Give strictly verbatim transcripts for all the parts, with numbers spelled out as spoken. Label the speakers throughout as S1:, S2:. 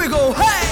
S1: we go, hey!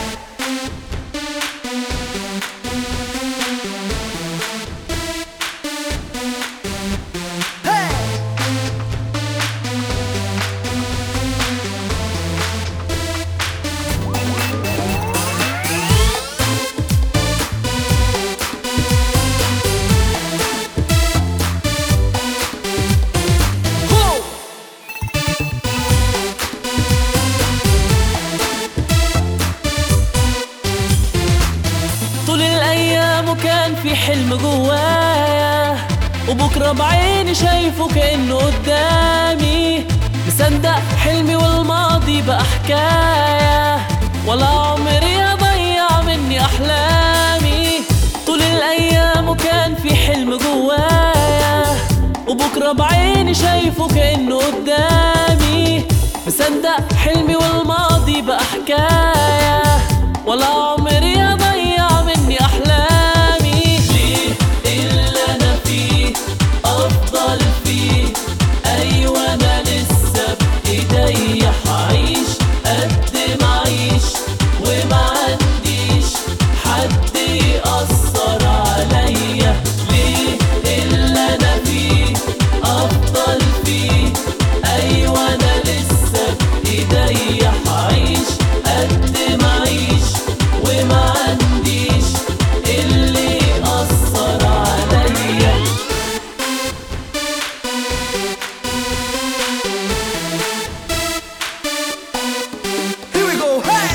S2: طول الأيام وكان في حلم جوايا، وبكرة بعيني شايفه كأنه قدامي. مصدق حلمي والماضي بقى حكاية، ولا عمري هضيع مني أحلامي. طول الأيام وكان في حلم جوايا، وبكرة بعيني شايفه كأنه قدامي. مصدق حلمي والماضي بقى حكاية، ولا عمري هضيع مني أحلامي. ليه اللي أنا فيه أفضل فيه؟ أيوة أنا لسه بإيدي حعيش قد ما أعيش، وما عنديش حد يأثر عليا. ليه اللي أنا فيه أفضل فيه؟ أيوة أنا لسه بإيدي حعيش قد ما أعيش، وما عنديش اللي يأثر عليا.
S1: Here we go, hey!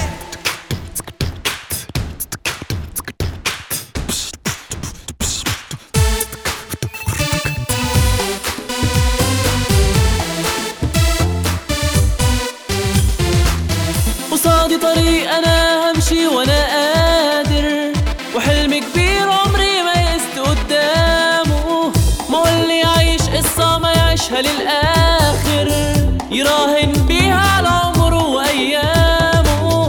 S2: قصادي طريق أنا همشي وأنا قادر، وحلم كبير عمري ما يست قدامه. ما هو اللي يعيش قصة ما يعيشها للآخر، يراهن بيها على عمره وأيامه.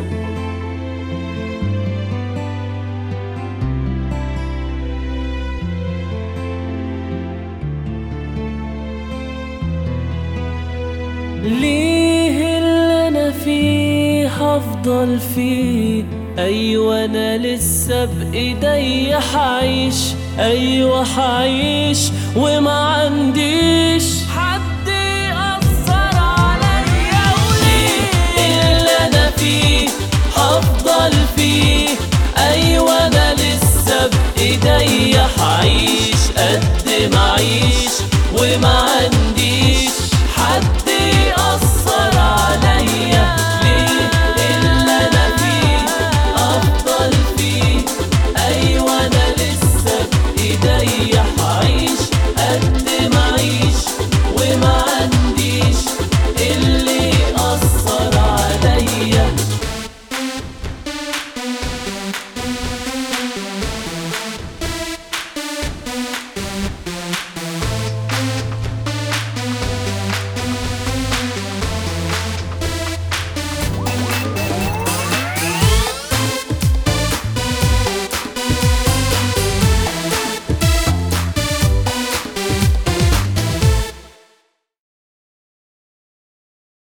S2: ليه اللي أنا فيه هفضل فيه؟ أيوة أنا لسه بإيدي حعيش، أيوة حعيش، وما عنديش حد يأثر عليا. وليه اللي أنا فيه هفضل فيه؟ أيوة أنا لسه بإيدي حعيش قد ما أعيش، وما عنديش حد